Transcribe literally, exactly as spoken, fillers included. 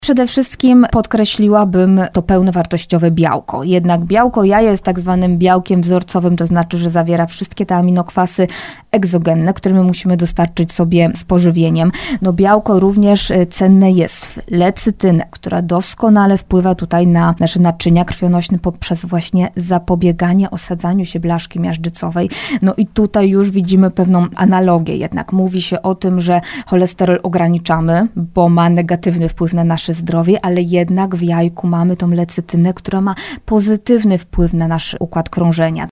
Przede wszystkim podkreśliłabym to pełnowartościowe białko. Jednak białko jaja jest tak zwanym białkiem wzorcowym, to znaczy, że zawiera wszystkie te aminokwasy egzogenne, które my musimy dostarczyć sobie z pożywieniem. No białko również cenne jest w lecytynę, która doskonale wpływa tutaj na nasze naczynia krwionośne poprzez właśnie zapobieganie osadzaniu się blaszki miażdżycowej. No i tutaj już widzimy pewną analogię. Jednak mówi się o tym, że cholesterol ograniczamy, bo ma negatywny wpływ na nasze zdrowie, ale jednak w jajku mamy tą lecytynę, która ma pozytywny wpływ na nasz układ krążenia.